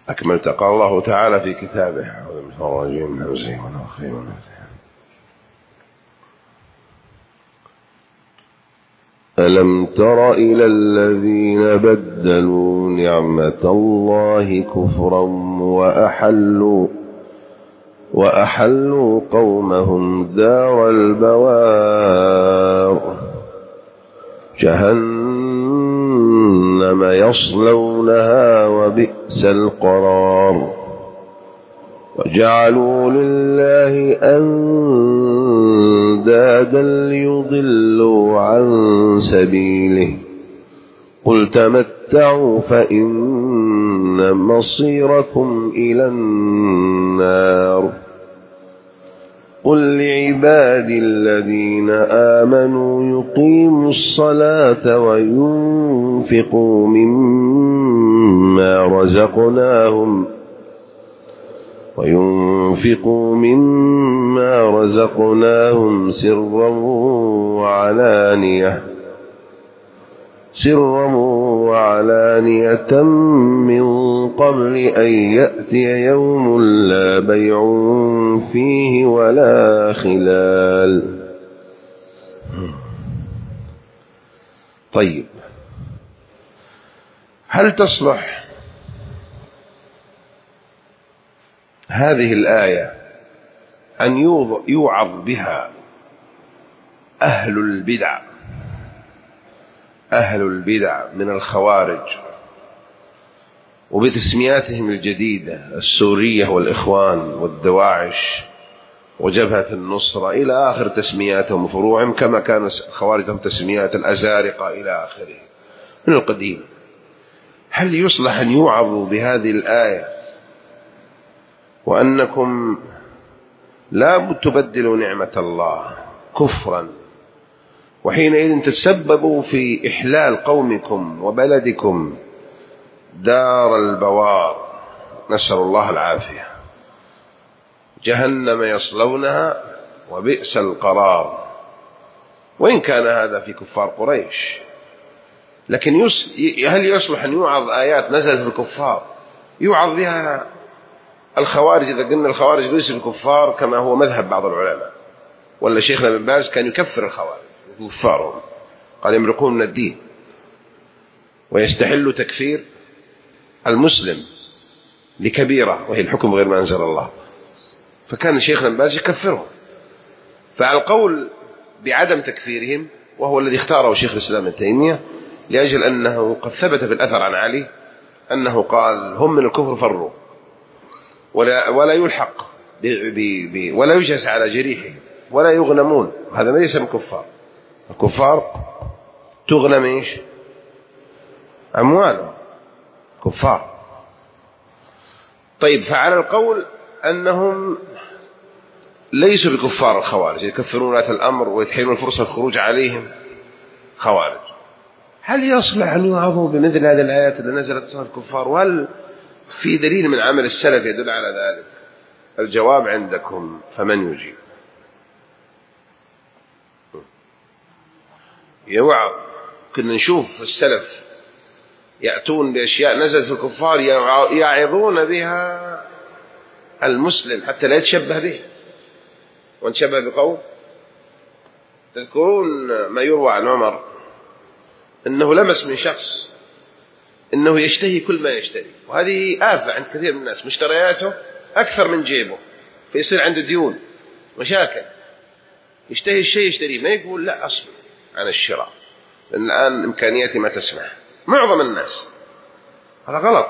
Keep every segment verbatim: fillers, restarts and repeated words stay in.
أكملت. قال الله تعالى في كتابه: ألم تر إلى الذين بدلوا نعمة الله كفرا وأحلوا وأحلوا قومهم دار البوار جهنم يصلونها وبئس القرار وجعلوا لله أندادا ليضلوا عن سبيله قل تمتعوا فإن مصيركم إلى النار قل لعبادي الذين آمنوا يقيموا الصلاة وينفقوا مما رزقناهم وينفقوا مما رزقناهم سرا وعلانية سرا وعلانية من قبل أن يأتي يوم لا بيع فيه ولا خلال. طيب، هل تصلح هذه الآية أن يوعظ بها أهل البدع أهل البدع من الخوارج وبتسمياتهم الجديدة السورية والإخوان والدواعش وجبهة النصرة إلى آخر تسمياتهم وفروعهم، كما كان الخوارج لهم تسميات الأزارقة إلى آخره من القديم؟ هل يصلح أن يوعظوا بهذه الآية وأنكم لا تبدلوا نعمة الله كفرا، وحينئذ تتسببوا في إحلال قومكم وبلدكم دار البوار، نسأل الله العافية، جهنم يصلونها وبئس القرار؟ وإن كان هذا في كفار قريش، لكن يس... هل يصلح أن يوعظ آيات نزلت في الكفار يوعظ بها الخوارج؟ إذا قلنا الخوارج ليسوا الكفار كما هو مذهب بعض العلماء، ولا شيخنا ابن باز كان يكفر الخوارج كفارهم، قال يمرقون من الدين ويستحل تكفير المسلم لكبيرة وهي الحكم غير ما أنزل الله، فكان شيخنا ابن باز يكفرهم. فعلى القول بعدم تكفيرهم، وهو الذي اختاره شيخ الإسلام ابن تيمية، لأجل أنه قد ثبت في الأثر عن علي أنه قال هم من الكفر فروا، ولا, ولا يلحق ب ب ب ولا يجلس على جريحهم ولا يغنمون، هذا ليس من كفار. الكفار تغنم إيش؟ أموالهم، كفار. طيب، فعلى القول أنهم ليسوا بكفار الخوارج، يكفرون ولاة الأمر ويتحيلون الفرصة الخروج عليهم خوارج، هل يصلح أن يوعظوا بمثل هذه الآيات اللي نزلت صنف الكفار؟ وهل في دليل من عمل السلف يدل على ذلك؟ الجواب عندكم، فمن يجيب؟ يوعظ. كنا نشوف السلف يأتون بأشياء نزلت في الكفار يعظون بها المسلم حتى لا يتشبه به وانشبه بقوم. تذكرون ما يروى عن عمر أنه لمس من شخص أنه يشتهي كل ما يشتري، وهذه آفة عند كثير من الناس، مشترياته أكثر من جيبه، فيصير عنده ديون مشاكل، يشتهي الشيء يشتريه، ما يقول لا أصبر عن الشراء لأن الآن إمكانياتي ما تسمح. معظم الناس هذا غلط.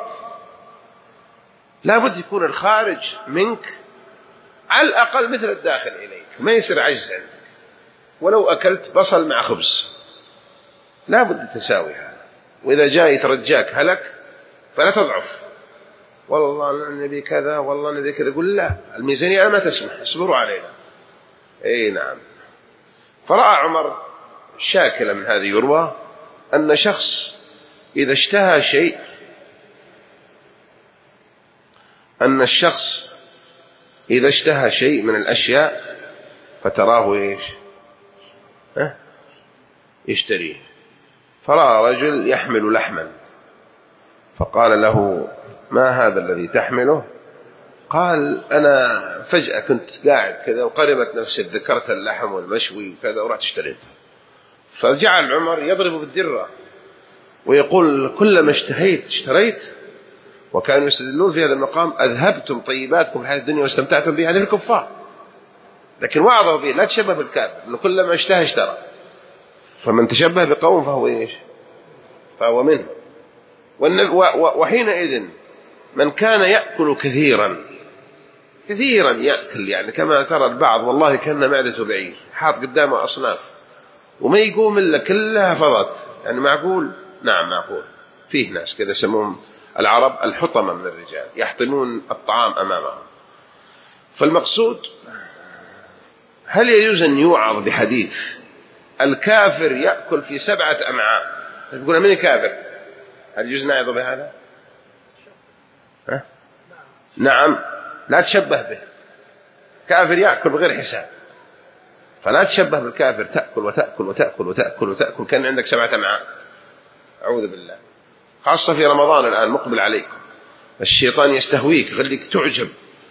لابد يكون الخارج منك على الأقل مثل الداخل إليك، ما يصير عجز عندك، ولو أكلت بصل مع خبز لابد تساوي هذا. وإذا جاء يترجاك هلك فلا تضعف، والله نبي كذا والله نبي كذا، قل لا الميزانية ما تسمح، اصبروا علينا. اي نعم. فرأى عمر شاكلة من هذه يروى أن شخص إذا اشتهى شيء أن الشخص إذا اشتهى شيء من الأشياء فتراه إيش أه؟ يشتريه. فرأى رجل يحمل لحما فقال له ما هذا الذي تحمله؟ قال أنا فجأة كنت قاعد كذا وقربت نفسي ذكرت اللحم والمشوي وكذا ورحت اشتريته. فجعل عمر يضرب بالدرة ويقول كلما اشتهيت اشتريت. وكانوا يستدلون في هذا المقام أذهبتم طيباتكم في الحياة الدنيا واستمتعتم بها، هذه الكفار. لكن وعظوا به لا تشبه بالكافر، إنه كلما اشتهى اشترى. فمن تشبه بقوم فهو إيش؟ فهو منه. وحينئذ من كان يأكل كثيرا كثيرا يأكل، يعني كما ترى البعض والله كأنه معدته بعير حاط قدامه أصناف وما يقوم إلا كلها فضت، يعني معقول؟ نعم معقول. فيه ناس كذا يسموهم العرب الحطمة من الرجال، يحطمون الطعام أمامهم. فالمقصود هل يجوز أن يوعظ بحديث الكافر يأكل في سبعة أمعاء؟ تقول من كافر؟ هل يجوز نعظ بهذا؟ ها؟ نعم، لا تشبه به. كافر يأكل بغير حساب، فلا تشبه بالكافر تأكل وتأكل وتأكل وتأكل وتأكل كان عندك سبعة أمعاء. أعوذ بالله. خاصة في رمضان الآن مقبل عليكم، الشيطان يستهويك يخليك تعجب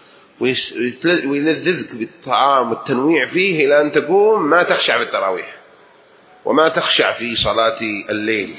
ويلذذك بالطعام والتنويع فيه إلى أن تقوم ما تخشع بالتراويح وما تخشع في صلاة الليل.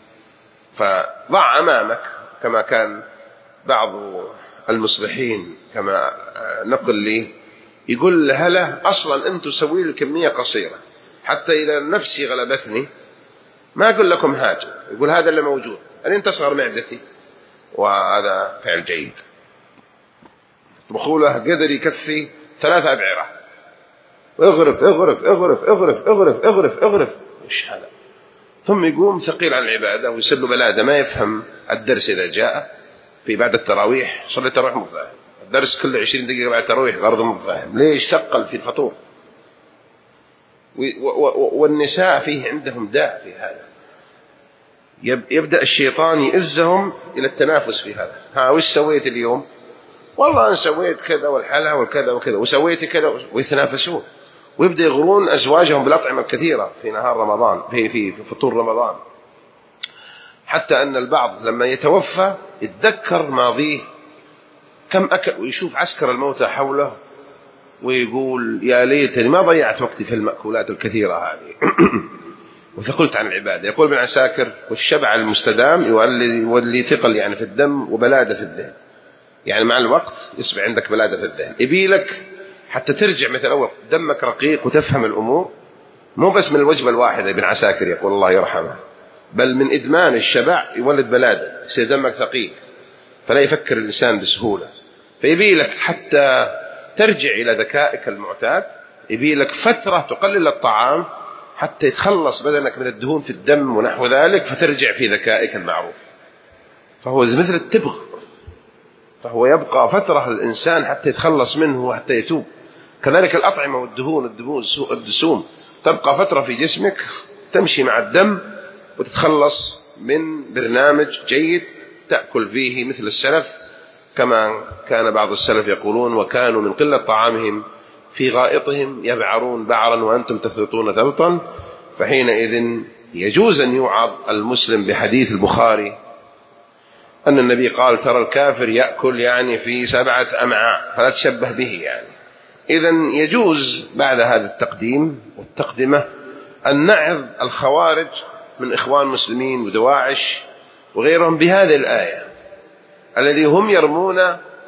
فضع أمامك كما كان بعض المصلحين كما نقل لي يقول هلا أصلا أنتم سوي لي كمية قصيرة حتى إذا نفسي غلبتني ما أقول لكم هاتوا، يقول هذا اللي موجود أن تصغر معدتي. وهذا فعل جيد. بخوله قدر يكفي ثلاثة أبعرة، اغرف اغرف اغرف اغرف اغرف اغرف اغرف إيش هذا؟ ثم يقوم ثقيل عن العبادة ويسل بلادة ما يفهم الدرس إذا جاء في بعد التراويح. صلي التراويح مو فاهم الدرس كل عشرين دقيقة بعد التراويح برضه مو فاهم ليش ثقل في الفطور. والنساء فيه عندهم داء في هذا، يبدأ الشيطان يئزهم إلى التنافس في هذا. ها وش سويت اليوم؟ والله أنا سويت كذا والحلا والكذا وكذا وسويت كذا، ويتنافسون ويبدأ يغرون أزواجهم بالأطعمة الكثيرة في نهار رمضان في في في فطور رمضان، حتى أن البعض لما يتوفى يتذكر ماضيه كم أكل ويشوف عسكر الموتى حوله ويقول يا ليتني ما ضيعت وقتي في المأكولات الكثيرة هذه وثقلت عن العبادة. يقول ابن عساكر والشبع المستدام يولي ثقل يعني في الدم وبلادة في الذهن، يعني مع الوقت يصبح عندك بلادة في الذهن. يبيلك حتى ترجع مثل أول دمك رقيق وتفهم الأمور، مو بس من الوجبة الواحدة. ابن عساكر يقول الله يرحمه بل من إدمان الشبع يولد بلادة، يصير دمك ثقيل فلا يفكر الإنسان بسهولة. فيبيلك حتى ترجع إلى ذكائك المعتاد، يبيلك فترة تقلل الطعام حتى يتخلص بدنك من الدهون في الدم ونحو ذلك فترجع في ذكائك المعروف. فهو مثل التبغ، فهو يبقى فترة الإنسان حتى يتخلص منه وحتى يتوب. كذلك الأطعمة والدهون الدسوم تبقى فترة في جسمك تمشي مع الدم وتتخلص من برنامج جيد تأكل فيه مثل السلف، كما كان بعض السلف يقولون وكانوا من قلة طعامهم في غائطهم يبعرون بعرا وأنتم تثلطون ثلطا. فحينئذ يجوز أن يوعظ المسلم بحديث البخاري أن النبي قال ترى الكافر يأكل يعني في سبعة أمعاء فلا تشبه به. يعني إذن يجوز بعد هذا التقديم والتقدمة أن نعظ الخوارج من إخوان مسلمين ودواعش وغيرهم بهذه الآية الذي هم يرمون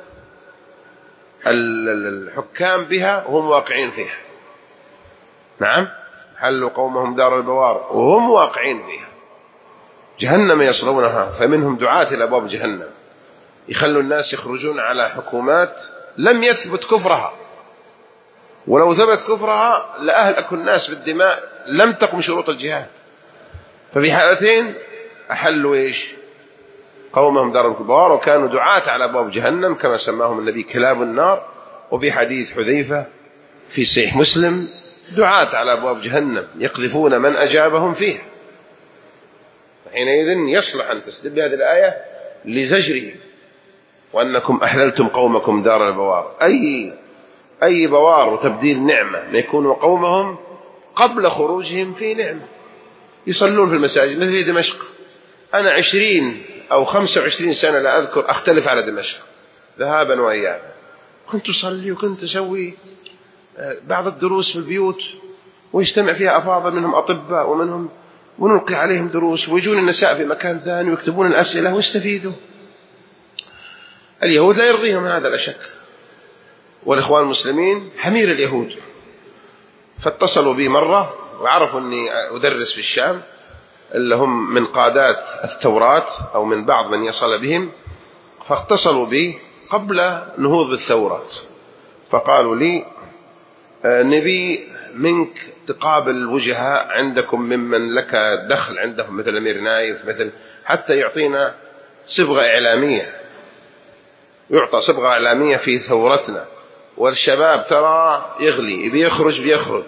الحكام بها وهم واقعين فيها. نعم حلوا قومهم دار البوار وهم واقعين فيها، جهنم يصلونها فمنهم دعاة إلى أبواب جهنم يخلوا الناس يخرجون على حكومات لم يثبت كفرها، ولو ثبت كفرها لأهلك الناس بالدماء لم تقم شروط الجهاد. ففي حالتين أحلوا إيش؟ قومهم دار البوار وكانوا دعاة على أبواب جهنم كما سماهم النبي كلاب النار. وفي حديث حذيفة في صحيح مسلم دعاة على أبواب جهنم يقذفون من أجابهم فيها. فحينئذ يصلح أن تستدل بهذه الآية لزجرهم وأنكم أحللتم قومكم دار البوار، أي أي بوار وتبديل نعمة ما يكونوا قومهم قبل خروجهم في نعمة، يصلون في المساجد مثل في دمشق. أنا عشرين أو خمسة وعشرين سنة لا أذكر أختلف على دمشق ذهابا وإيابا، كنت أصلي وكنت أسوي بعض الدروس في البيوت ويجتمع فيها أفاضل منهم أطباء ومنهم، ونلقي عليهم دروس، ويجون النساء في مكان ثاني ويكتبون الأسئلة ويستفيدوا. اليهود لا يرضيهم هذا لا شك، والإخوان المسلمين حمير اليهود. فاتصلوا بي مرة وعرفوا أني أدرس في الشام، اللي هم من قادات الثورات أو من بعض من يصل بهم، فاتصلوا بي قبل نهوض الثورات، فقالوا لي نبي منك تقابل الوجهاء عندكم ممن لك دخل عندهم مثل أمير نايف، مثل حتى يعطينا صبغة إعلامية، يعطى صبغة إعلامية في ثورتنا، والشباب ترى يغلي بيخرج بيخرج.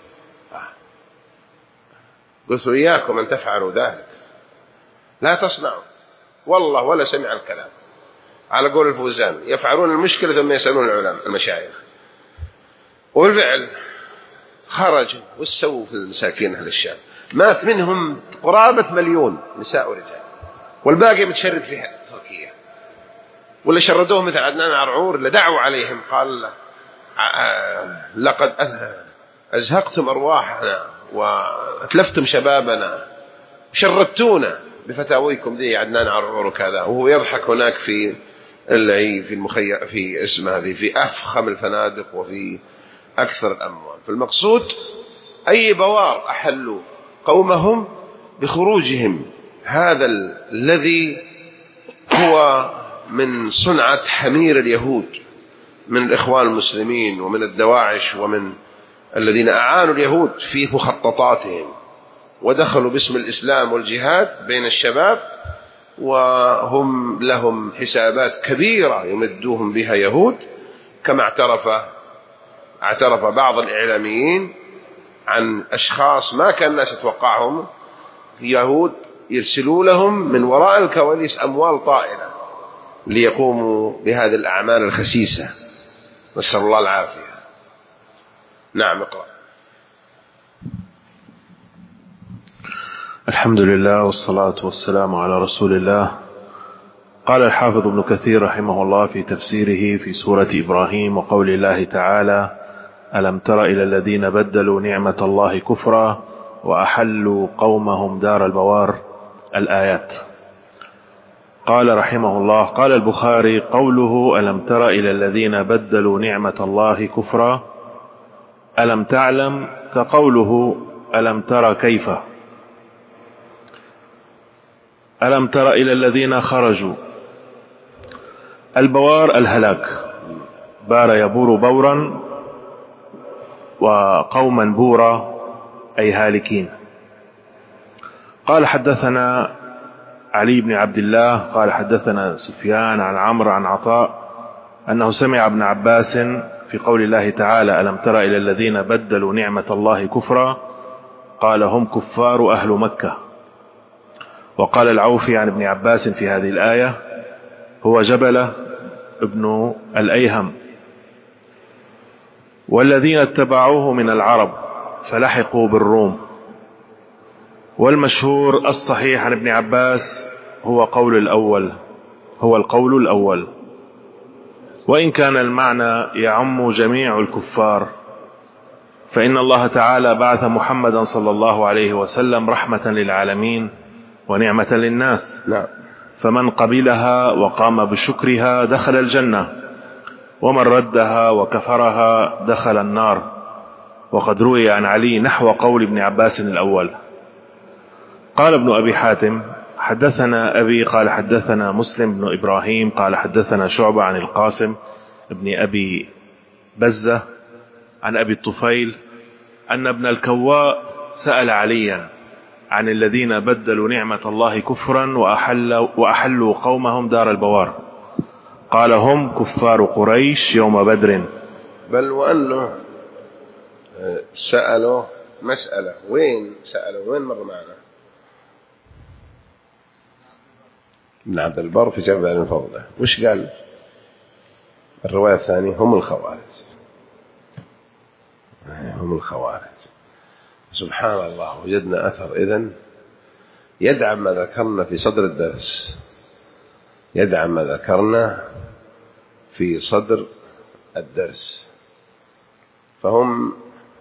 قلت إياكم أن تفعلوا ذلك، لا تصنعوا والله ولا سمع الكلام، على قول الفوزان يفعلون المشكلة ثم يسألون العلماء المشايخ. وبالفعل خرج والسووا في المساكين أهل الشام، مات منهم قرابة مليون نساء ورجال، والباقي متشرد في تركيا. ولا شردوه مثل عدنان عرعور اللي دعوا عليهم قال لقد أزهقتم أرواحنا وأتلفتم شبابنا شردتونا بفتاويكم دي عدنان عرعور وكذا، وهو يضحك هناك في اللي في المخيم في اسمه هذه في أفخم الفنادق وفي أكثر الأموال. فالمقصود أي بوار أحلوا قومهم بخروجهم، هذا الذي هو من صنعة حمير اليهود من الإخوان المسلمين ومن الدواعش ومن الذين أعانوا اليهود في مخططاتهم، ودخلوا باسم الإسلام والجهاد بين الشباب، وهم لهم حسابات كبيرة يمدوهم بها يهود، كما اعترف اعترف بعض الإعلاميين عن أشخاص ما كان الناس يتوقعهم يهود يرسلوا لهم من وراء الكواليس أموال طائلة ليقوموا بهذه الأعمال الخسيسة، نسأل الله العافية. نعم اقرأ. الحمد لله والصلاة والسلام على رسول الله. قال الحافظ ابن كثير رحمه الله في تفسيره في سورة إبراهيم وقول الله تعالى: ألم تر إلى الذين بدلوا نعمة الله كفرا وأحلوا قومهم دار البوار، الآيات. قال رحمه الله: قال البخاري: قوله ألم تر إلى الذين بدلوا نعمة الله كفرا، ألم تعلم كقوله ألم تر كيف. ألم تر إلى الذين خرجوا، البوار الهلاك، بار يبور بورا وقوما بورا أي هالكين. قال حدثنا علي بن عبد الله قال حدثنا سفيان عن عمرو عن عطاء أنه سمع ابن عباس في قول الله تعالى: ألم تر إلى الذين بدلوا نعمة الله كفرا، قال: هم كفار أهل مكة. وقال العوفي عن ابن عباس في هذه الآية: هو جبلة ابن الأيهم، والذين اتبعوه من العرب فلحقوا بالروم. والمشهور الصحيح عن ابن عباس هو قول الأول هو القول الأول وإن كان المعنى يعم جميع الكفار، فإن الله تعالى بعث محمدا صلى الله عليه وسلم رحمة للعالمين ونعمة للناس، فمن قبلها وقام بشكرها دخل الجنة، ومن ردها وكفرها دخل النار. وقد روي عن علي نحو قول ابن عباس الأول. قال ابن أبي حاتم: حدثنا أبي قال حدثنا مسلم بن إبراهيم قال حدثنا شعبة عن القاسم ابن أبي بزة عن أبي الطفيل أن ابن الكواء سأل عليا عن الذين بدلوا نعمة الله كفرا وأحلوا, وأحلوا قومهم دار البوار، قال: هم كفار قريش يوم بدر. بل وأنه سألوا مسألة، وين سألوا وين مر معنا ابن عبد البر في جامع الفوضى، وش قال الرواية الثانية؟ هم الخوارج، هم الخوارج. سبحان الله، وجدنا أثر إذن يدعم ما ذكرنا في صدر الدرس، يدعم ما ذكرنا في صدر الدرس. فهم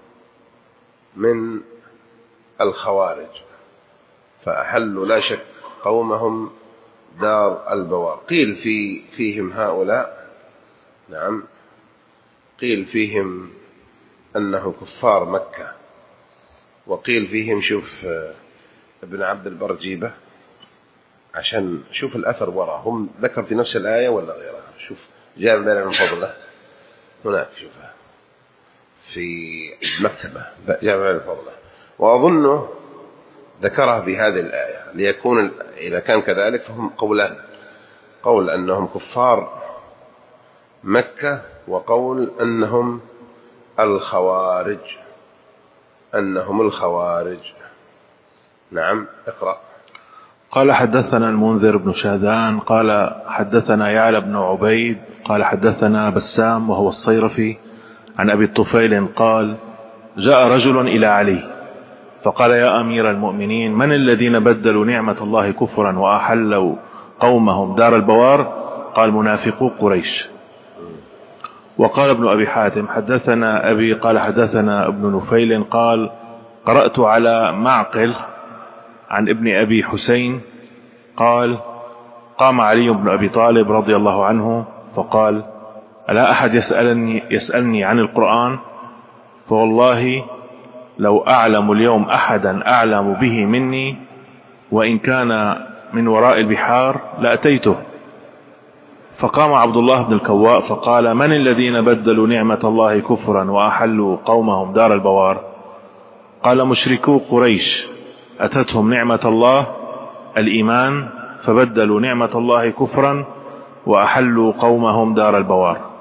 من الخوارج، فأحلوا لا شك قومهم دار البوار. قيل في فيهم هؤلاء، نعم، قيل فيهم أنه كفار مكة، وقيل فيهم، شوف ابن عبد البر جيبه عشان شوف الأثر وراء، هم ذكر في نفس الآية ولا غيرها. شوف جاء بنا من فضله هناك، شوفها في المكتبة، جاء بنا من فضله، وأظنه ذكرها بهذه الآية ليكون إذا كان كذلك فهم قولان: قول أنهم كفار مكة، وقول أنهم الخوارج، أنهم الخوارج. نعم، اقرأ. قال حدثنا المنذر بن شاذان قال حدثنا يعلى بن عبيد قال حدثنا بسام وهو الصيرفي عن أبي الطفيل قال: جاء رجل إلى علي فقال: يا أمير المؤمنين، من الذين بدلوا نعمة الله كفرا وأحلوا قومهم دار البوار؟ قال: منافقو قريش. وقال ابن أبي حاتم حدثنا أبي قال حدثنا ابن نفيل قال: قرأت على معقل عن ابن أبي حسين قال: قام علي بن أبي طالب رضي الله عنه فقال: ألا أحد يسألني, يسألني عن القرآن؟ فوالله لو أعلم اليوم أحدا أعلم به مني وإن كان من وراء البحار لأتيته. فقام عبد الله بن الكواء فقال: من الذين بدلوا نعمة الله كفرا وأحلوا قومهم دار البوار؟ قال: مشركو قريش، أتتهم نعمة الله الإيمان فبدلوا نعمة الله كفرا وأحلوا قومهم دار البوار.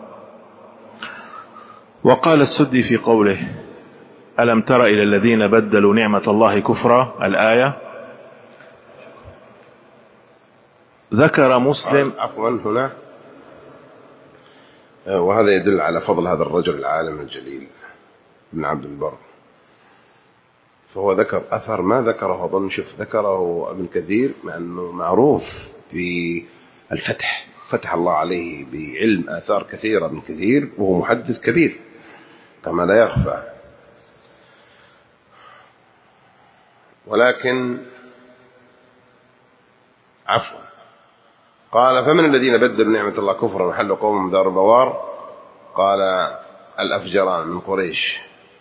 وقال السدي في قوله: ألم تر إلى الذين بدلوا نعمة الله كفرا، الآية، ذكر مسلم. عفوا هنا، وهذا يدل على فضل هذا الرجل العالم الجليل ابن عبد البر، فهو ذكر أثر ما ذكره أظن، شوف ذكره ابن كثير مع أنه معروف بالفتح، فتح الله عليه بعلم آثار كثيرة ابن كثير، وهو محدث كبير كما لا يخفى. ولكن عفوا قال: فمن الذين بدلوا نعمة الله كفرا وحلوا قومهم دار البوار؟ قال: الأفجران من قريش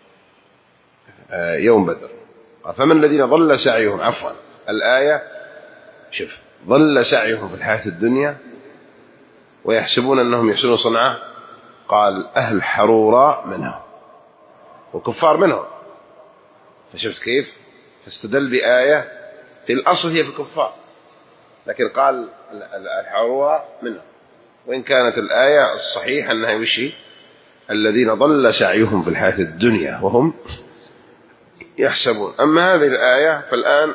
يوم بدر. قال: فمن الذين ضل سعيهم، عفوا الآية، شوف، ضل سعيهم في الحياة الدنيا ويحسبون أنهم يحسنون صنعا. قال: أهل حروراء منهم وكفار منهم. فشفت كيف؟ فاستدل بآية في الأصل هي في الكفار، لكن قال الحروراء منهم، وإن كانت الآية الصحيحة أنها يوشي الذين ضل سعيهم في الحياة الدنيا وهم يحسبون. أما هذه الآية فالآن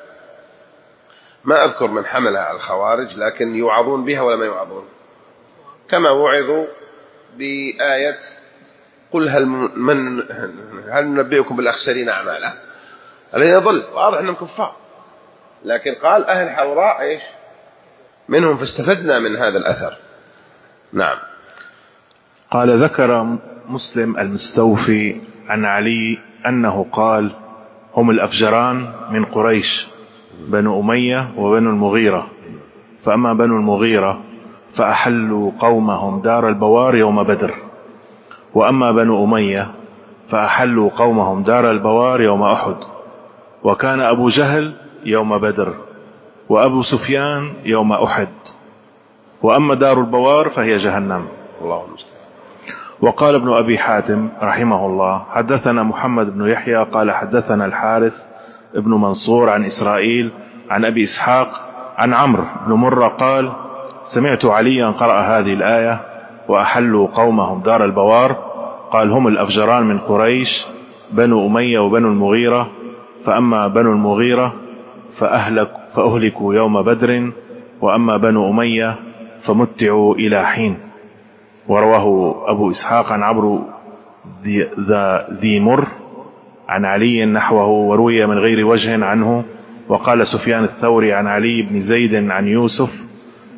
ما أذكر من حملها على الخوارج، لكن يوعظون بها ولا ما يوعظون؟ كما وعظوا بآية: قل هل من هل ننبئكم بالأخسرين أعمالا؟ الذين ضل، واضح أنهم كفار، لكن قال أهل حوراء إيش منهم، فاستفدنا من هذا الأثر. نعم. قال: ذكر مسلم المستوفي عن علي أنه قال: هم الأفجران من قريش، بنو أمية وبنو المغيرة، فأما بنو المغيرة فأحلوا قومهم دار البوار يوم بدر، وأما بنو أمية فأحلوا قومهم دار البوار يوم أحد، وكان أبو جهل يوم بدر وأبو سفيان يوم أحد، وأما دار البوار فهي جهنم. الله المستعان. وقال ابن أبي حاتم رحمه الله: حدثنا محمد بن يحيى قال حدثنا الحارث ابن منصور عن إسرائيل عن أبي إسحاق عن عمرو بن مرة قال: سمعت عليا قرأ هذه الآية: وأحلوا قومهم دار البوار. قال: هم الأفجران من قريش، بنو أمية وبنو المغيرة، فأما بنو المغيرة فأهلك فأهلكوا يوم بدر، وأما بنو أمية فمتعوا إلى حين. ورواه أبو إسحاق عن عمرو ذي, ذي مر عن علي نحوه، وروي من غير وجه عنه. وقال سفيان الثوري عن علي بن زيد عن يوسف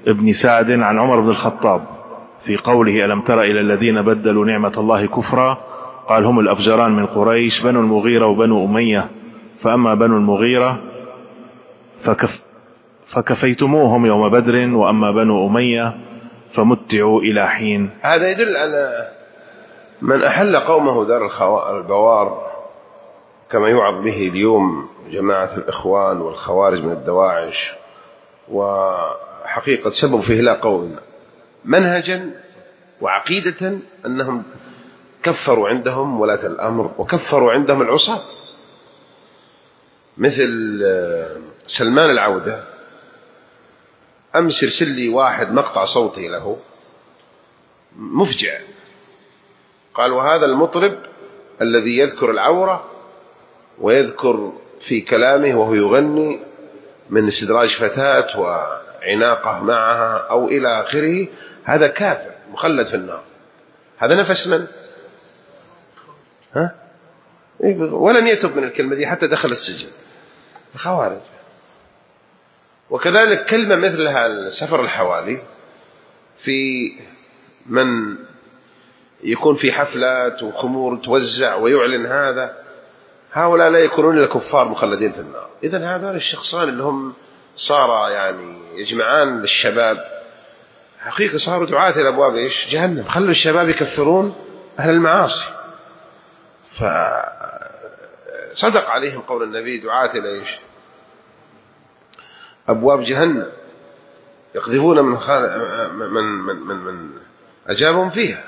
ابن سعد عن عمر بن الخطاب في قوله ألم تر إلى الذين بدلوا نعمة الله كفرا قال هم الأفجران من قريش بنو المغيرة وبنو أمية فأما بنو المغيرة فكف فكفيتموهم يوم بدر وأما بنو أمية فمتعوا إلى حين. هذا يدل على من أحل قومه دار البوار كما يوعظ به اليوم جماعة الإخوان والخوارج من الدواعش، وحقيقة سبب في هلاك قومنا منهجا وعقيدة أنهم كفروا عندهم ولاة الأمر وكفروا عندهم العصاة، مثل سلمان العودة. أمس يرسل لي واحد مقطع صوتي له مفجع، قال وهذا المطرب الذي يذكر العورة ويذكر في كلامه وهو يغني من استدراج فتاة وعناقة معها أو إلى آخره، هذا كافر مخلد في النار. هذا نفس من؟ ها؟ ولم يتب من الكلمة دي حتى دخل السجن، الخوارج. وكذلك كلمة مثلها سفر الحوالي في من يكون في حفلات وخمور توزع ويعلن هذا، هؤلاء لا يكونون إلا كفار مخلدين في النار. إذن هذول الشخصان اللي هم صار يعني يجمعان الشباب حقيقة صاروا دعاة إلى أبواب إيش؟ جهنم. خلوا الشباب يكفرون أهل المعاصي، فصدق عليهم قول النبي دعاة إلى إيش؟ أبواب جهنم يقذفون من, من, من, من, من أجابهم فيها.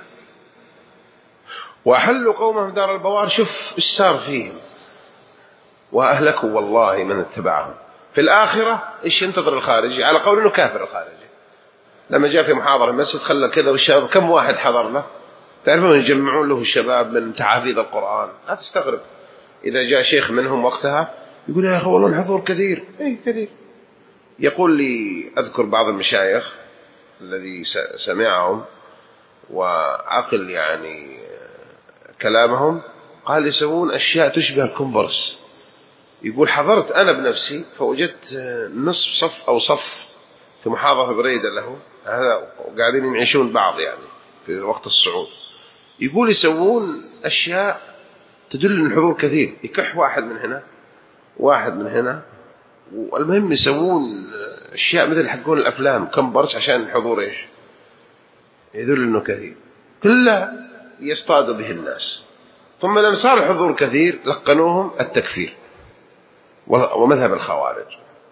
وأحلوا قومهم دار البوار، شوف إيش صار فيهم، وأهلكوا والله من اتبعهم. في الآخرة إيش ينتظر الخارجي؟ على قول إنه كافر الخارجي. لما جاء في محاضرة المسجد خلى كذا والشباب كم واحد حضر له؟ تعرفون يجمعون له الشباب من تحافيظ القرآن. لا تستغرب إذا جاء شيخ منهم وقتها يقول يا أخي والله الحضور كثير. إيه كثير. يقول لي أذكر بعض المشايخ الذي سمعهم وعقل يعني كلامهم، قال يسوون أشياء تشبه الكونفرس. يقول حضرت أنا بنفسي فوجدت نصف صف أو صف في محافظة بريدة له، هذا قاعدين يعيشون بعض يعني في وقت الصعود. يقول يسوون أشياء تدل أن الحضور كثير، يكح واحد من هنا واحد من هنا، والمهم يسوون أشياء مثل حقون الأفلام كمبرس عشان الحضور إيش يدل أنه كثير، كلها يصطادوا به الناس. ثم لما صار الحضور كثير لقنوهم التكفير ومذهب الخوارج.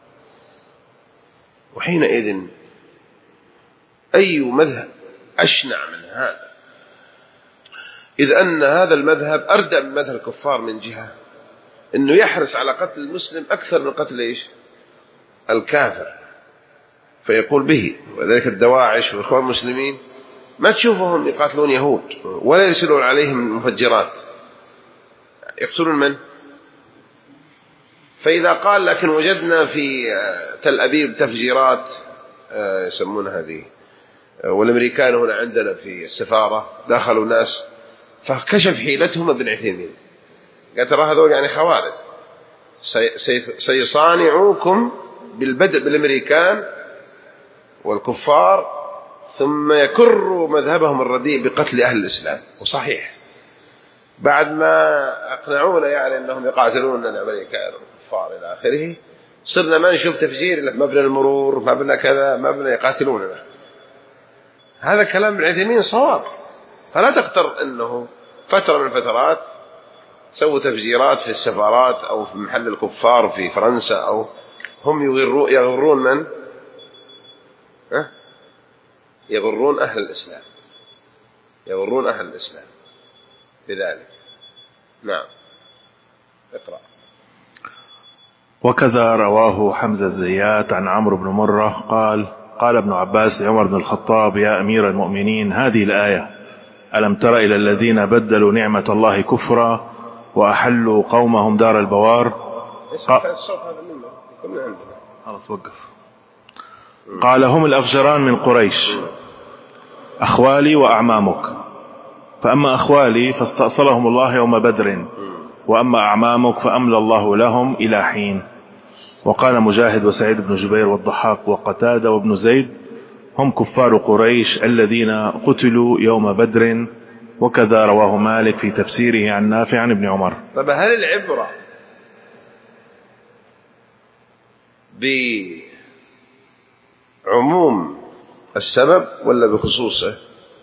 وحينئذ أي مذهب أشنع من هذا، إذ أن هذا المذهب أردى من مذهب الكفار من جهة أنه يحرص على قتل المسلم أكثر من قتل إيش الكافر، فيقول به. وذلك الدواعش والإخوان المسلمين ما تشوفهم يقاتلون يهود ولا يرسلون عليهم مفجرات، يقتلون من؟ فإذا قال لكن وجدنا في تل أبيب تفجيرات يسمونها هذه، والأمريكان هنا عندنا في السفارة دخلوا ناس، فكشف حيلتهم ابن عثيمين قال ترى هذول يعني خوارج سيصانعوكم بالبدء بالأمريكان والكفار ثم يكروا مذهبهم الرديء بقتل أهل الإسلام. وصحيح بعد ما أقنعونا يعني أنهم يقاتلون الأمريكان والكفار إلى آخره، صرنا ما نشوف تفجير إلا مبنى المرور مبنى كذا مبنى يقاتلوننا. هذا كلام ابن عثيمين صواب. فلا تغتر أنه فترة من الفترات سووا تفجيرات في السفارات أو في محل الكفار في فرنسا، أو هم يغرون, يغرون من؟ ها؟ يغرون أهل الإسلام، يغرون أهل الإسلام بذلك. نعم اقرأ. وكذا رواه حمزة الزيات عن عمرو بن مرة قال قال ابن عباس لعمر بن الخطاب يا أمير المؤمنين هذه الآية ألم تر إلى الذين بدلوا نعمة الله كفرا وأحلوا قومهم دار البوار. خلاص وقف. قال هم الأفجران من قريش أخوالي وأعمامك، فأما أخوالي فاستأصلهم الله يوم بدر، وأما أعمامك فأملى الله لهم إلى حين. وقال مجاهد وسعيد بن جبير والضحاك وقتادة وابن زيد هم كفار قريش الذين قتلوا يوم بدر، وكذا رواه مالك في تفسيره عن نافع عن ابن عمر. طب هل العبرة بعموم السبب ولا بخصوصه؟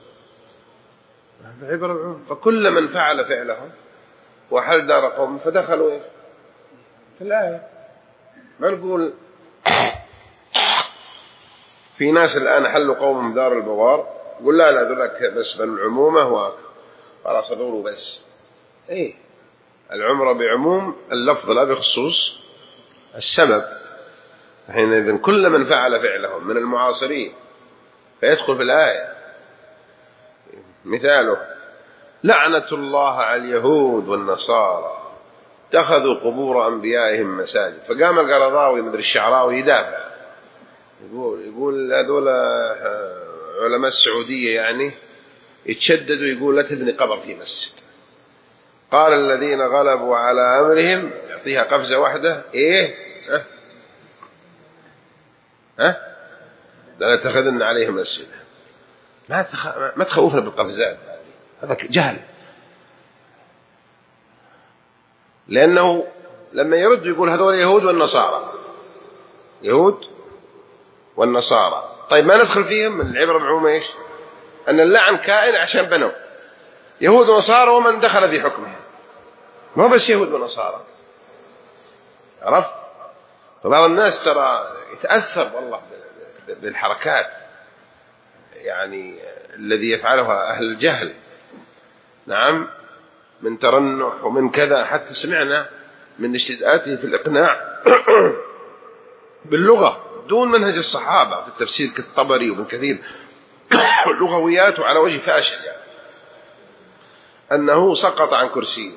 العبرة بعموم. فكل من فعل فعلهم وحل دار قوم فدخلوا إيه؟ في الآية. ما نقول في ناس الآن حلوا قوم دار البوار، يقول لا لا ذلك بس بالعمومة وخلاص هذول بس. إيه، العمرة بعموم اللفظ لا بخصوص السبب. حينئذ كل من فعل فعلهم من المعاصرين فيدخل في الآية. مثاله لعنة الله على اليهود والنصارى اتخذوا قبور أنبيائهم مساجد. فقام القرضاوي مدري الشعراوي يدافع، يقول يقول هذول علماء السعودية يعني يتشددوا، يقول لا تبني قبر في مسجد. قال الذين غلبوا على أمرهم، يعطيها قفزة واحدة، إيه ها ها لا نتخذن عليهم مسجد. ما تخ... ما تخوفنا بالقفزات، هذا جهل. لأنه لما يرد يقول هذول يهود والنصارى، يهود والنصارى. طيب ما ندخل فيهم؟ من العبرة بعموم إيش؟ أن اللعن كائن عشان بنوا يهود ونصارى ومن دخل في حكمهم، ما بس يهود ونصارى. عرفت؟ فبعض الناس ترى يتأثر والله بالحركات يعني الذي يفعلها أهل الجهل، نعم، من ترنح ومن كذا. حتى سمعنا من اجتهاداته في الإقناع باللغة دون منهج الصحابة في التفسير كالطبري وابن كثير، لغوياته على وجه فاشل يعني، أنه سقط عن كرسيه.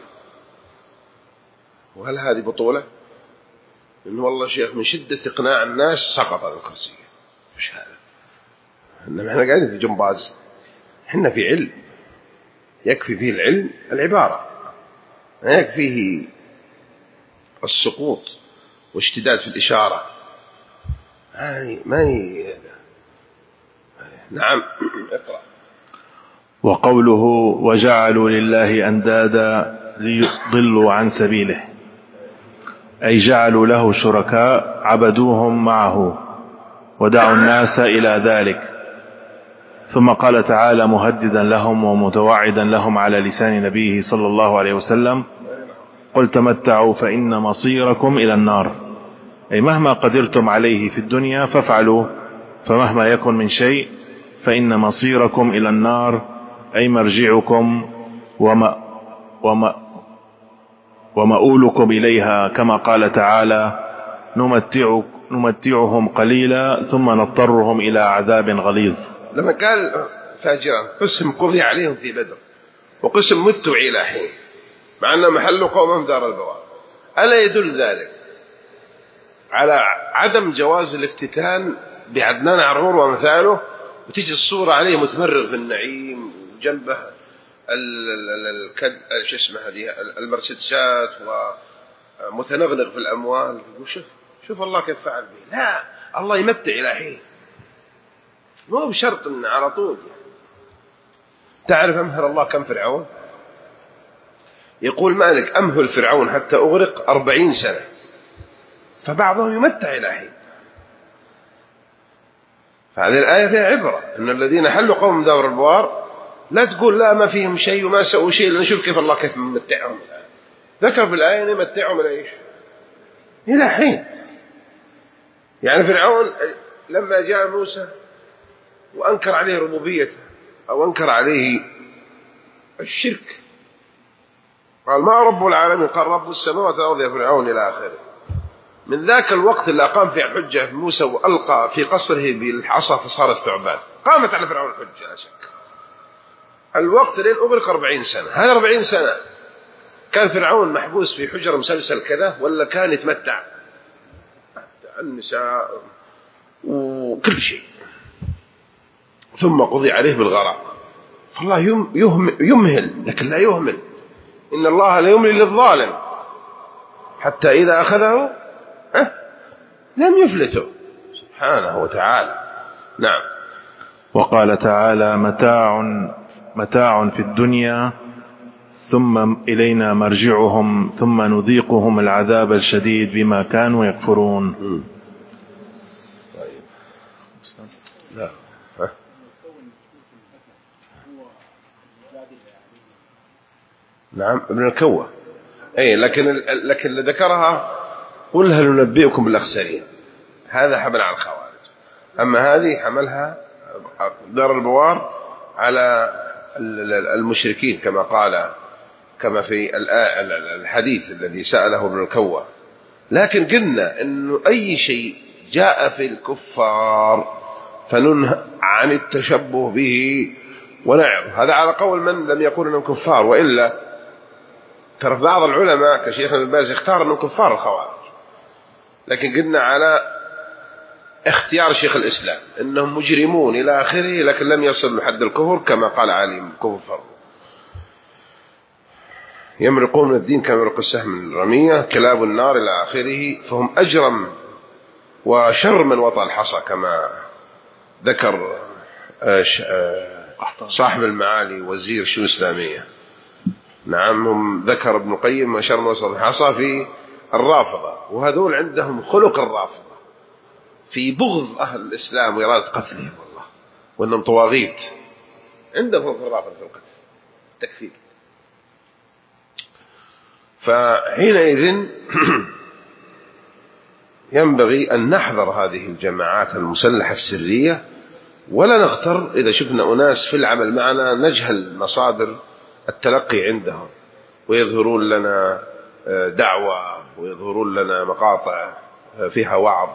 وهل هذه بطولة؟ إنه والله شيخ من شدة إقناع الناس سقط عن كرسيه. مش هذا، إنما إحنا قاعدين في جنباز، إحنا في علم يكفي فيه العلم العبارة، ما يكفيه السقوط واشتداد في الإشارة. يعني ما ي... نعم اقرأ. وقوله وجعلوا لله أندادا ليضلوا عن سبيله، أي جعلوا له شركاء عبدوهم معه ودعوا الناس إلى ذلك. ثم قال تعالى مهددا لهم ومتوعدا لهم على لسان نبيه صلى الله عليه وسلم: قل تمتعوا فإن مصيركم إلى النار، أي مهما قدرتم عليه في الدنيا فافعلوا، فمهما يكن من شيء فإن مصيركم إلى النار، أي مرجعكم وما وما ومؤولكم إليها، كما قال تعالى: نمتع نمتعهم قليلا ثم نضطرهم إلى عذاب غليظ. لما قال فاجرا قسم قضي عليهم في بدر وقسم متوا إلى حين، مع أن محل قومهم دار البوار، ألا يدل ذلك على عدم جواز الافتتان بعدنان عرعور ومثاله؟ وتجي الصورة عليه متمرغ في النعيم وجنبه شو اسمه هذه المرسيدسات ومتنغنغ في الأموال. يقول شوف شوف الله كيف فعل به. لا، الله يمتع إلى حين، مو بشرط إن على طول. تعرف أمهل الله كم فرعون؟ يقول مالك أمهل فرعون حتى أغرق أربعين سنة، فبعضهم يمتع إلى حين. فهذه الآية فيها عبرة أن الذين حلوا قوم دار البوار لا تقول لا ما فيهم شيء وما سووا شيء، لنشوف كيف الله كيف ممتعهم. ذكر في الآية أن يمتعهم إلى إيش؟ إلى حين. يعني فرعون لما جاء موسى وأنكر عليه ربوبيته أو أنكر عليه الشرك، قال ما رب العالمين؟ قال رب السماوات والأرض يا فرعون إلى آخره. من ذاك الوقت اللي أقام فيه الحجة موسى وألقى في قصره بالعصا فصارت ثعبان، قامت على فرعون الحجة لا شك. الوقت لين أغرق أربعين سنة. هذا أربعين سنة كان فرعون محبوس في حجر مسلسل كذا ولا كان يتمتع؟ النساء وكل شيء، ثم قضي عليه بالغرق. فالله يمهل لكن لا يهمل. إن الله لا يملي للظالم حتى إذا أخذه أه لم يفلته سبحانه وتعالى. نعم. وقال تعالى متاع متاع في الدنيا ثم إلينا مرجعهم ثم نذيقهم العذاب الشديد بما كانوا يكفرون. طيب. لا. ها. نعم ابن الكوة أي لكن لكن اللي ذكرها قل هل ننبئكم بالأخسرين هذا حمل على الخوارج. أما هذه حملها دار البوار على المشركين كما قال كما في الحديث الذي سأله ابن الكوة. لكن قلنا أنه أي شيء جاء في الكفار فننهى عن التشبه به ونعم. هذا على قول من لم يقول أنهم كفار، وإلا ترى بعض العلماء كشيخ ابن باز اختار أنهم كفار الخوارج، لكن قلنا على اختيار شيخ الإسلام أنهم مجرمون إلى آخره، لكن لم يصلوا لحد الكفر كما قال علي كفر. يمرقون من الدين كما يمرق السهم الرمية كلاب النار إلى آخره، فهم أجرم وشر من وطأ الحصى كما ذكر صاحب المعالي وزير الشؤون الإسلامية. نعم هم ذكر ابن القيم وشر من وطأ الحصى في الرافضة، وهذول عندهم خلق الرافضة في بغض أهل الإسلام وإرادة قتلهم والله، وأنهم طواغيت عندهم خلق الرافضة في القتل التكفير. فحينئذ ينبغي أن نحذر هذه الجماعات المسلحة السرية، ولا نغتر إذا شفنا أناس في العمل معنا نجهل مصادر التلقي عندهم ويظهرون لنا دعوة ويظهرون لنا مقاطع فيها وعظ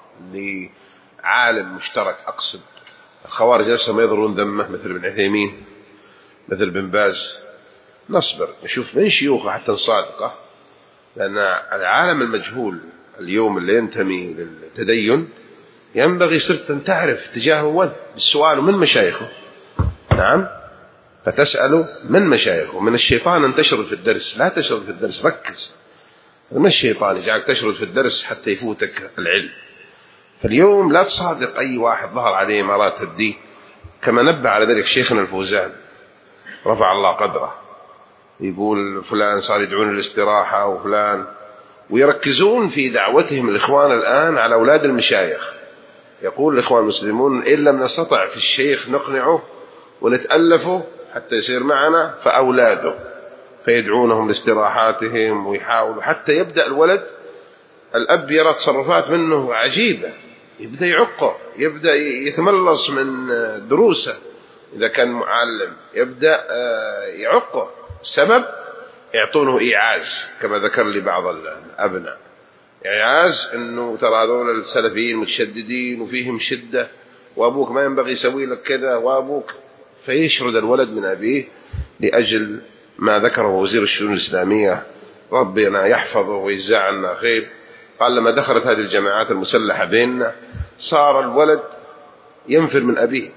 لعالم مشترك. أقصد الخوارج نفسهم يظهرون ذمه مثل ابن عثيمين مثل بن باز. نصبر نشوف من شيوخه حتى نصادقه، لأن العالم المجهول اليوم اللي ينتمي للتدين ينبغي صرت أن تعرف تجاهه بالسؤال من مشايخه. نعم فتسأله من مشايخه. من الشيطان أن تشرد في الدرس، لا تشرد في الدرس، ركز. من الشيطان يجعلك تشرد في الدرس حتى يفوتك العلم. فاليوم لا تصادق أي واحد ظهر عليه إمارات الدين، كما نبه على ذلك شيخنا الفوزان رفع الله قدره، يقول فلان صار يدعون الاستراحة وفلان، ويركزون في دعوتهم الإخوان الآن على أولاد المشايخ. يقول الإخوان المسلمون إن لم نستطع في الشيخ نقنعه ونتألفه حتى يصير معنا فأولاده، فيدعونهم لاستراحاتهم ويحاولوا حتى يبدأ الولد الأب يرى تصرفات منه عجيبة، يبدأ يعقه، يبدأ يتملص من دروسه. إذا كان معلم يبدأ يعقه، السبب يعطونه إيعاز كما ذكر لي بعض الأبناء، إيعاز أنه ترى هذول السلفيين متشددين وفيهم شدة، وأبوك ما ينبغي يسوي لك كذا، وأبوك فيشرد الولد من أبيه لأجل ما ذكره وزير الشؤون الإسلامية ربنا يحفظه ويجزاه عنا خير. قال لما دخلت هذه الجماعات المسلحة بيننا صار الولد ينفر من أبيه.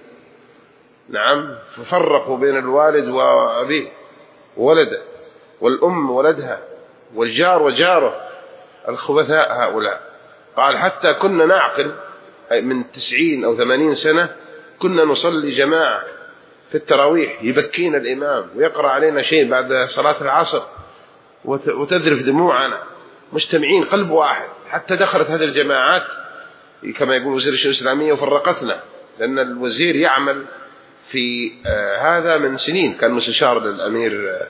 نعم ففرقوا بين الوالد وأبيه وولده، والأم ولدها، والجار وجاره، الخبثاء هؤلاء. قال حتى كنا نعقل من تسعين أو ثمانين سنة كنا نصلي جماعة في التراويح، يبكينا الإمام ويقرأ علينا شيء بعد صلاة العصر وتذرف دموعنا مجتمعين قلب واحد، حتى دخلت هذه الجماعات كما يقول وزير الشؤون الإسلامية وفرقتنا، لأن الوزير يعمل في هذا من سنين، كان مستشار للأمير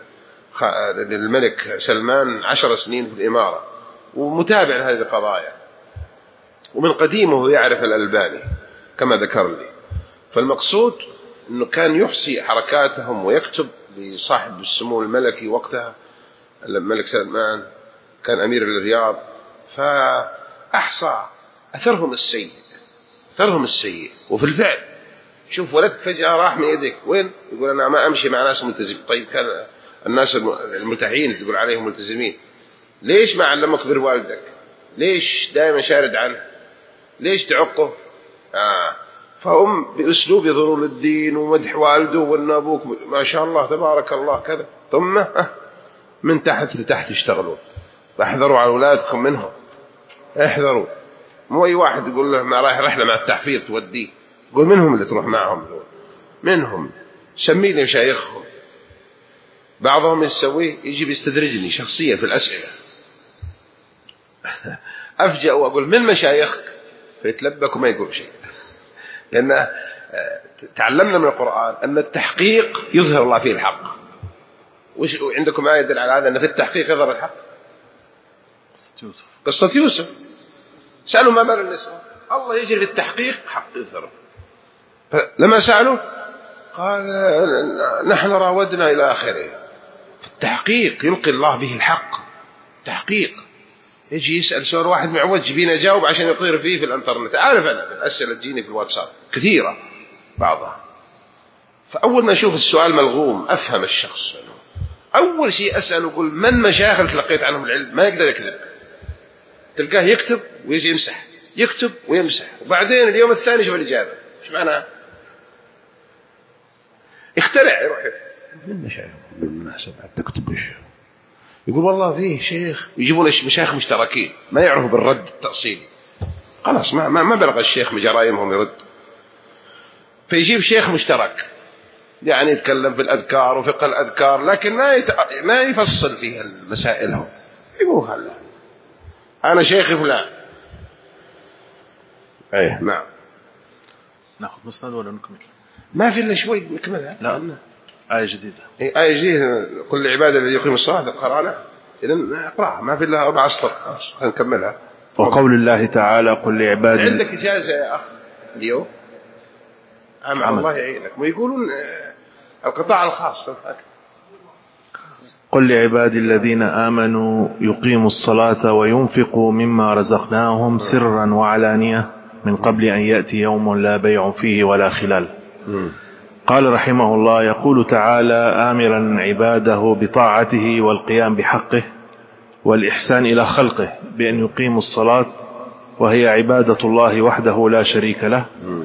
للملك سلمان عشر سنين في الإمارة ومتابع لهذه القضايا، ومن قديمه يعرف الألباني كما ذكر لي. فالمقصود أنه كان يحصي حركاتهم ويكتب لصاحب السمو الملكي وقتها الملك سلمان كان أمير الرياض، فأحصى أثرهم السيء أثرهم السيء وفي الفعل شوف ولدك فجأة راح من يدك وين؟ يقول أنا ما أمشي مع ناس ملتزمين. طيب كان الناس الملتحين تقول عليهم ملتزمين، ليش ما علمك بر والدك؟ ليش دائما شارد عنه؟ ليش تعقه؟ آه. فهم بأسلوب يظهرون للدين ومدح والده وأن أبوك ما شاء الله تبارك الله كذا، ثم آه من تحت لتحت يشتغلون. فاحذروا على أولادكم منهم، احذروا. مو أي واحد يقول له ما رايح رحلة مع التحفيظ توديه، قول منهم اللي تروح معهم دول. منهم سمي لي مشايخهم، بعضهم يسويه يجي بيستدرجني شخصيا في الأسئلة أفجأ وأقول من مشايخك فيتلبك وما يقول شيء، لأن تعلمنا من القرآن أن التحقيق يظهر الله فيه الحق. وش عندكم آية يدل على هذا أن في التحقيق يظهر الحق؟ قصة يوسف. قصة يوسف سألوا ما بال النسوة، الله يجري في التحقيق حق يظهر. فلما سألوا قال نحن راودنا إلى آخره. في التحقيق يلقي الله به الحق. تحقيق يجي يسأل سؤال واحد معوج بينا جاوب عشان يطير فيه في الانترنت. أعرف أنا الأسئلة تجيني في الواتساب كثيرة بعضها، فأول ما أشوف السؤال ملغوم أفهم الشخص. أول شيء أسأل وقول من مشايخ اللي تلقيت عنهم العلم؟ ما يقدر يكذب، تلقاه يكتب ويجي يمسح، يكتب ويمسح، وبعدين اليوم الثاني شوف الإجابة. إيش معناها؟ اخترع يروح من مشايخ بالمناسبة تكتب إيش؟ يقول والله فيه شيخ، يجيبون مشايخ مشتركين ما يعرفوا بالرد التأصيلي، خلاص ما ما بلغ الشيخ بجرائمهم يرد، فيجيب شيخ مشترك يعني يتكلم في الأذكار وفقه الأذكار، لكن ما يت... ما يفصل فيها مسائلهم. يقول خله أنا شيخي فلان. أيه نعم. نأخذ مسند ولا نكمل؟ ما في إلا شوي نكملها. لا آية جديدة. إيه آية جديدة كل عبادة الذي يقيم الصلاة قرأنا، إذن أقرأها ما في إلا أربع أسطر نكملها. وقول الله تعالى قل لعبادي. عندك إجازة يا أخ اليوم؟ عمل الله يعينك. ويقولون القطاع الخاص قل لعبادي الذين آمنوا يقيموا الصلاة وينفقوا مما رزقناهم سرا وعلانية من قبل أن يأتي يوم لا بيع فيه ولا خلال. م. قال رحمه الله يقول تعالى آمرا عباده بطاعته والقيام بحقه والإحسان إلى خلقه بأن يقيموا الصلاة وهي عبادة الله وحده لا شريك له،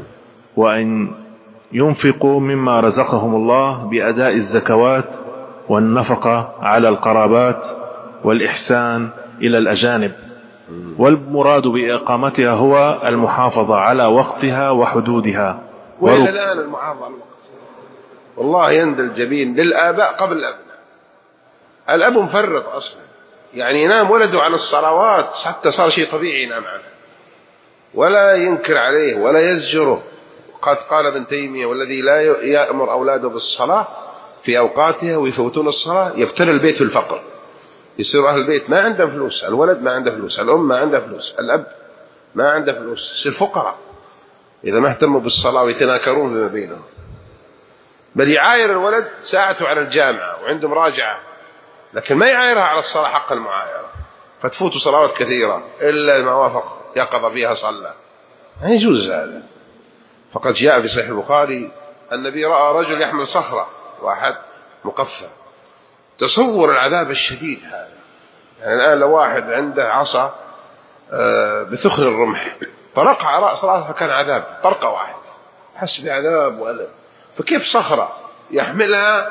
وأن ينفقوا مما رزقهم الله بأداء الزكوات والنفقة على القرابات والإحسان إلى الأجانب. والمراد بإقامتها هو المحافظة على وقتها وحدودها. وإلى الآن المحافظة على الوقت والله يندى الجبين للآباء قبل الأبناء. الأب مفرط أصلا، يعني ينام ولده عن الصلوات حتى صار شيء طبيعي ينام عنه، ولا ينكر عليه ولا يزجره. قد قال ابن تيمية والذي لا يأمر أولاده بالصلاة في أوقاتها ويفوتون الصلاة يبتلى البيت في الفقر. يصير أهل البيت ما عنده فلوس، الولد ما عنده فلوس، الأم ما عنده فلوس، الأب ما عنده فلوس، يصير فقراء إذا ما اهتموا بالصلاة ويتناكرون فيما بينهم. بل يعاير الولد ساعته على الجامعة وعنده مراجعة، لكن ما يعايرها على الصلاة حق المعايرة، فتفوت صلوات كثيرة إلا ما وافق يقظ فيها صلى. ما يجوز هذا. فقد جاء في صحيح البخاري النبي رأى رجل يحمل صخرة واحد مقفى. تصور العذاب الشديد هذا. يعني الآن لو واحد عنده عصا بثخن الرمح طرقها على رأس رأسه كان عذاب، طرقة واحد حس بعذاب وألم، فكيف صخرة يحملها؟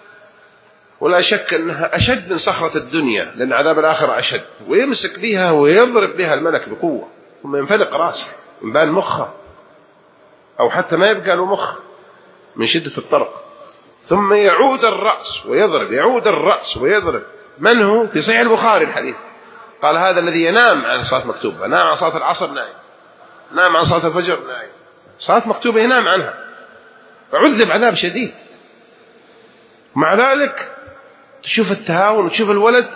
ولا شك أنها أشد من صخرة الدنيا، لأن عذاب الآخرة أشد، ويمسك بها ويضرب بها الملك بقوة ثم ينفلق رأسه ينبان مخه، أو حتى ما يبقى له مخ من شدة الطرق، ثم يعود الرأس ويضرب، يعود الرأس ويضرب. من هو؟ في صحيح البخاري الحديث قال هذا الذي ينام عن صلاة مكتوبة، نام عن صلاة العصر نايم، نام عن صلاة الفجر نايم، صلاة مكتوبة ينام عنها، فعذب عذاب شديد. مع ذلك تشوف التهاون وتشوف الولد.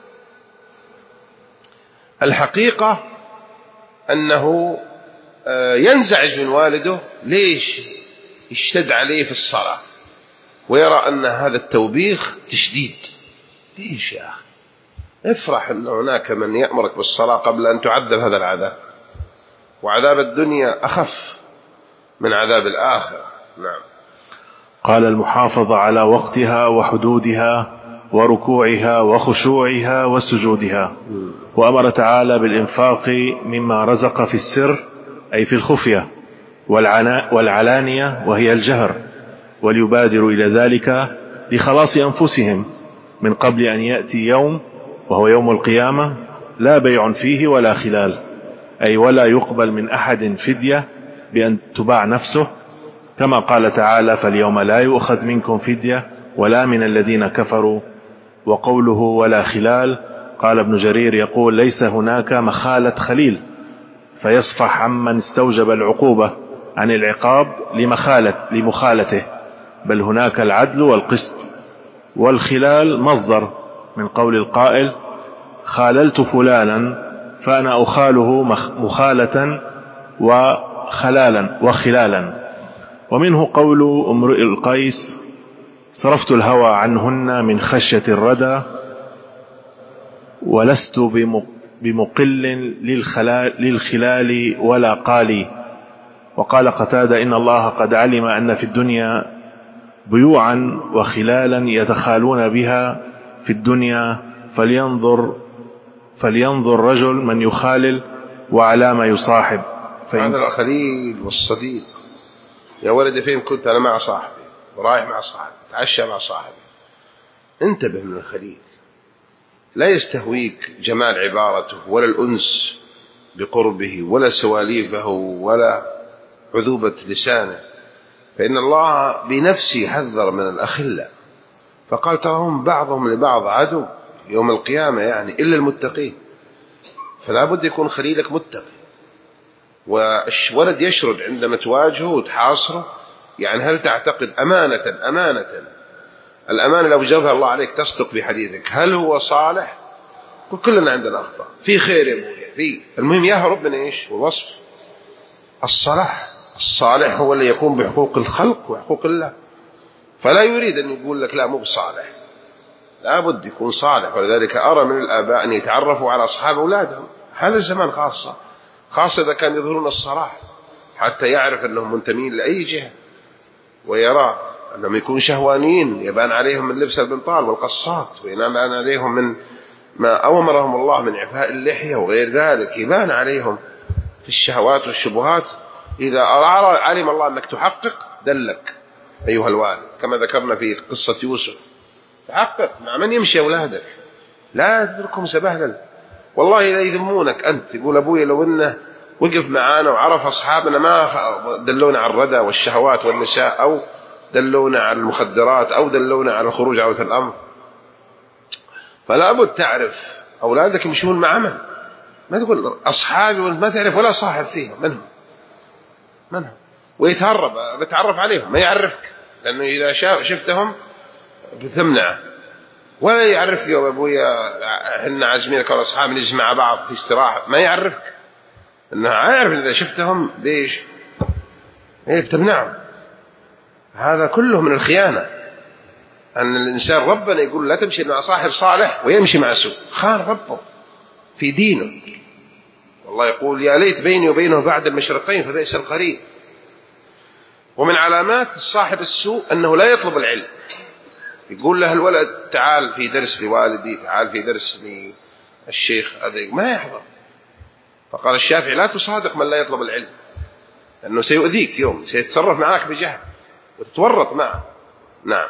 الحقيقة أنه ينزعج من والده. ليش؟ يشتد عليه في الصلاة ويرى أن هذا التوبيخ تشديد. ليش يا أخي؟ افرح أن هناك من يأمرك بالصلاة قبل أن تعذب هذا العذاب، وعذاب الدنيا أخف من عذاب الآخرة. نعم. قال المحافظة على وقتها وحدودها وركوعها وخشوعها وسجودها. وأمر تعالى بالإنفاق مما رزق في السر أي في الخفية، والعلانية وهي الجهر، وليبادروا إلى ذلك لخلاص أنفسهم من قبل أن يأتي يوم وهو يوم القيامة لا بيع فيه ولا خلال، أي ولا يقبل من أحد فدية بأن تباع نفسه كما قال تعالى فاليوم لا يؤخذ منكم فدية ولا من الذين كفروا. وقوله ولا خلال، قال ابن جرير يقول ليس هناك مخالة خليل فيصفح عمن استوجب العقوبة عن العقاب لمخالة لمخالته، بل هناك العدل والقسط. والخلال مصدر من قول القائل خاللت فلانا فأنا أخاله مخالة وخلالا وخلالا. ومنه قول امرئ القيس صرفت الهوى عنهن من خشية الردى ولست بمقل للخلال ولا قالي. وقال قتادة إن الله قد علم أن في الدنيا بيوعا وخلالا يتخالون بها في الدنيا فلينظر فلينظر رجل من يخالل وعلى ما يصاحب. هذا الخليل والصديق. يا ولدي فين كنت؟ أنا مع صاحبي ورايح مع صاحبي تعشى مع صاحبي. انتبه من الخليل، لا يستهويك جمال عبارته ولا الأنس بقربه ولا سواليفه ولا عذوبة لسانه، فإن الله بنفسه حذر من الأخلة فقال تراهم بعضهم لبعض عدو يوم القيامة، يعني إلا المتقين. فلا بد يكون خليلك متقي. والولد يشرد عندما تواجهه وتحاصره، يعني هل تعتقد أمانة أمانة الأمانة لو جابها الله عليك تصدق بحديثك هل هو صالح؟ قل كلنا عندنا أخطاء، في خير يا أبويا في، المهم يهرب من إيش؟ والوصف الصلاح. الصالح هو اللي يقوم بحقوق الخلق وحقوق الله، فلا يريد أن يقول لك لا مو بصالح، لا بد يكون صالح. ولذلك أرى من الآباء أن يتعرفوا على أصحاب أولادهم هذا الزمان خاصة خاصة إذا كان يظهرون الصلاح حتى يعرف أنهم منتمين لأي جهة، ويرى أنهم يكون شهوانيين يبان عليهم من لبس البنطال والقصات، ويبان عليهم من ما أومرهم الله من إعفاء اللحية وغير ذلك، يبان عليهم في الشهوات والشبهات. إذا علم الله أنك تحقق دلك أيها الوالد، كما ذكرنا في قصة يوسف، تحقق مع من يمشي أولادك، لا تتركهم سبهلا. والله لا يذمونك أنت، يقول أبوي لو إنه وقف معانا وعرف أصحابنا ما دلونا على الردى والشهوات والنساء، أو دلونا على المخدرات، أو دلونا على الخروج عن الأمر. فلا بد تعرف أولادك يمشون مع من، ما تقول أصحابي وأنت ما تعرف ولا صاحب فيهم منهم منهم ويتهرب بتعرف عليهم ما يعرفك، لأنه إذا شفتهم بتمنعه، ولا يعرفك يا أبويا إحنا عازمينك والأصحاب نجلس مع بعض في استراحة، ما يعرفك، إنه عارف إذا شفتهم ليش إيه بتمنعهم. هذا كله من الخيانة، أن الإنسان ربنا يقول لا تمشي مع صاحب صالح ويمشي مع سوء، خان ربه في دينه. والله يقول يا ليت بيني وبينه بعد المشرقين فبئس القرين. ومن علامات صاحب السوء أنه لا يطلب العلم، يقول له الولد تعال في درس لوالدي، تعال في درس للشيخ، هذا ما يحضر. فقال الشافعي لا تصادق من لا يطلب العلم، لأنه سيؤذيك يوم، سيتصرف معك بجهل وتتورط معه. نعم.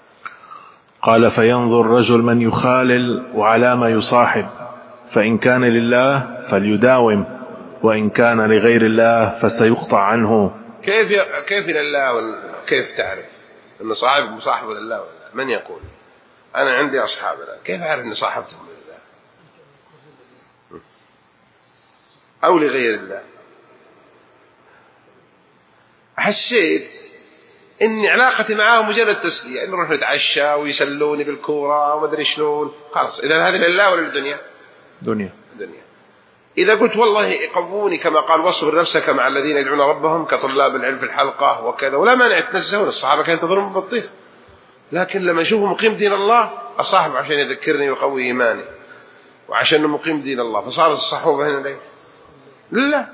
قال فينظر رجل من يخالل وعلى ما يصاحب، فإن كان لله فليداوم، وإن كان لغير الله فسيقطع عنه. كيف ي... كيف لله ولا كيف تعرف أن صاحبك مصاحبه لله ولا من يقول أنا عندي أصحاب لا، كيف أعرف أن صاحبتهم لله أو لغير الله؟ حسيت إن علاقتي معاهم مجرد تسلية، إن نروح نتعشى ويسلوني بالكورة وما أدري شلون، خلاص. إذا هذه لله ولا للدنيا؟ دنيا. دنيا. إذا قلت والله يقووني كما قال واصبر نفسك مع الذين يدعون ربهم كطلاب العلم في الحلقة وكذا، ولا مانع تنزهون، الصحابة كانوا ينتظرون بالبطيخ، لكن لما أشوفه مقيم دين الله أصاحب عشان يذكرني ويقوي إيماني وعشان مقيم دين الله، فصارت الصحوبة هنا ليه؟ لله.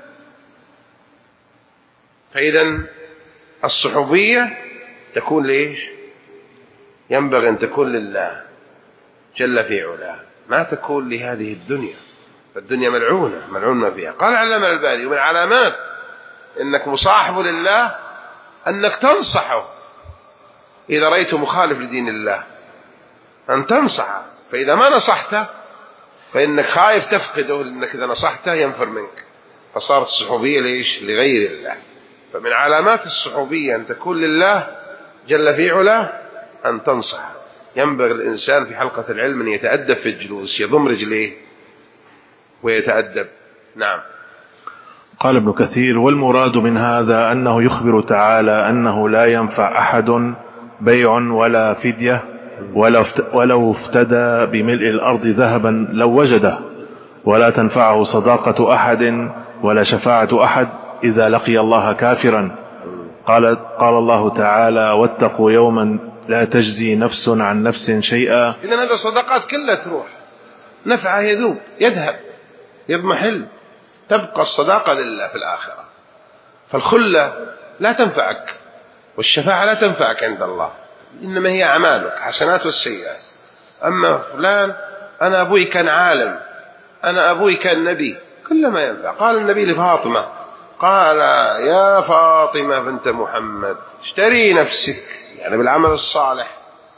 فإذا الصحوبية تكون ليش؟ ينبغي أن تكون لله جل في علاه، ما تكون لهذه الدنيا، فالدنيا ملعونة ملعون ما فيها. قال علامة الباري ومن علامات إنك مصاحب لله أنك تنصحه إذا رأيته مخالف لدين الله، أن تنصحه، فإذا ما نصحته فإنك خايف تفقده، لأنك إذا نصحته ينفر منك، فصارت الصحوبية ليش؟ لغير الله. فمن علامات الصحوبية أن تكون لله جل في علاه أن تنصح. ينبغي الإنسان في حلقة العلم أن يتأدب في الجلوس، يضم رجليه ويتأدب. نعم. قال ابن كثير: والمراد من هذا أنه يخبر تعالى أنه لا ينفع أحد بيع ولا فدية ولو افتدى بملء الأرض ذهبا لو وجده، ولا تنفعه صداقة أحد ولا شفاعة أحد إذا لقي الله كافرا. قال, قال الله تعالى: واتقوا يوما لا تجزي نفس عن نفس شيئا. إذن هذا الصداقات كلها تروح، نفعه يذوب يذهب يضمحل، تبقى الصداقة لله في الآخرة. فالخلة لا تنفعك والشفاعة لا تنفعك عند الله، إنما هي أعمالك حسنات والسيئات. أما فلان أنا أبوي كان عالم، أنا أبوي كان نبي، كل ما ينفع. قال النبي لفاطمة، قال: يا فاطمة بنت محمد اشتري نفسك، يعني بالعمل الصالح،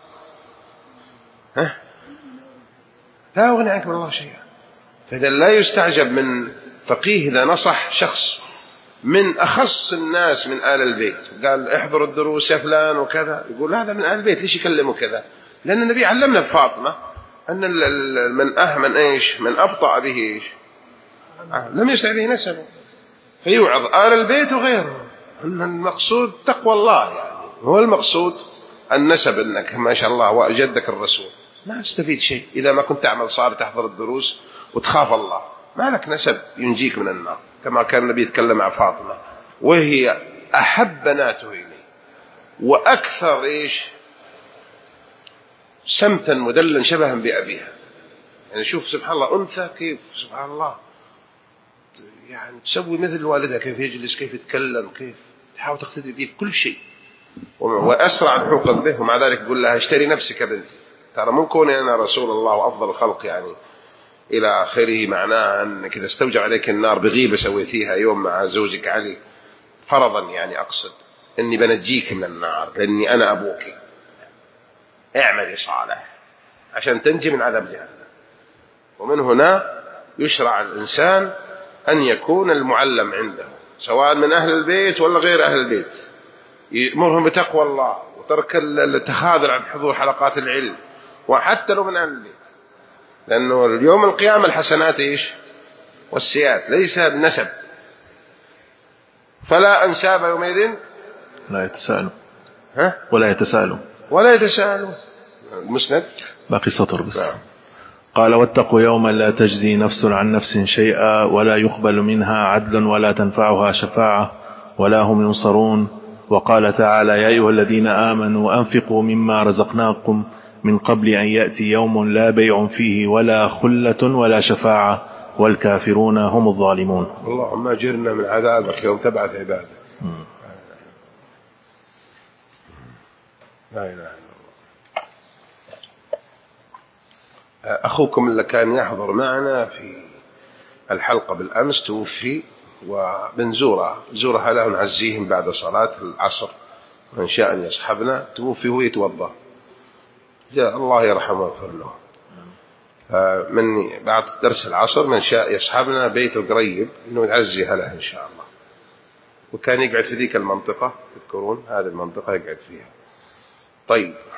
ها؟ لا أغني عنك من الله شيئا. فإذا لا يستعجب من فقيه إذا نصح شخص من أخص الناس من آل البيت، قال احضر الدروس يا فلان وكذا، يقول هذا من آل البيت ليش يكلمه كذا؟ لأن النبي علمنا بفاطمة أن من أهمن إيش من أبطأ به إيش لم يسع به نسبه، فيوعظ آل البيت وغيره أن المقصود تقوى الله، يعني هو المقصود النسب، أنك ما شاء الله وأجدك الرسول، ما تستفيد شيء إذا ما كنت تعمل صالح تحضر الدروس وتخاف الله، ما لك نسب ينجيك من النار. كما كان النبي يتكلم مع فاطمة وهي أحب بناته إليه وأكثر إيش سمتا مدلا شبها بأبيها. يعني شوف سبحان الله أنثى كيف سبحان الله يعني تسوي مثل والدها، كيف يجلس، كيف يتكلم، كيف تحاول تقتدي به في كل شيء، وأسرع الحوقا به. ومع ذلك يقول لها اشتري نفسك بنتي، ترى من كوني أنا رسول الله وأفضل الخلق يعني إلى آخره، معناه أنك إذا استوجب عليك النار بغيبة سويتيها يوم مع زوجك علي فرضا، يعني أقصد أني بنجيك من النار لأني أنا أبوك، اعملي صالح عشان تنجي من عذاب جهنم. ومن هنا يشرع الإنسان أن يكون المعلم عنده سواء من أهل البيت ولا غير أهل البيت، يأمرهم بتقوى الله وترك التخاذل عن حضور حلقات العلم، وحتى لو من أهل البيت، لأنه اليوم القيامة الحسنات إيش والسيئات ليس النسب. فلا أنساب يومئذ لا يتساءلوا ها ولا يتساءلوا ولا يتساءلوا. المسند باقي سطر بس. نعم. قال: واتقوا يوما لا تجزي نفس عن نفس شيئا ولا يقبل منها عدل ولا تنفعها شفاعة ولا هم ينصرون. وقال تعالى: يا أيها الذين آمنوا أنفقوا مما رزقناكم من قبل أن يأتي يوم لا بيع فيه ولا خلة ولا شفاعة والكافرون هم الظالمون. اللهم أجرنا من عذابك يوم تبعث عبادك. لا إله إلا الله. أخوكم اللي كان يحضر معنا في الحلقة بالأمس توفي، وبنزوره زورها لا نعزيهم بعد صلاة العصر، من شاء أن يصحبنا. توفي هو يتوضأ، جاء الله يرحمه ويغفر له. من بعد درس العصر من شاء يصحبنا بيته قريب إنه يعزي له إن شاء الله. وكان يقعد في ذيك المنطقة، تذكرون هذه المنطقة يقعد فيها. طيب.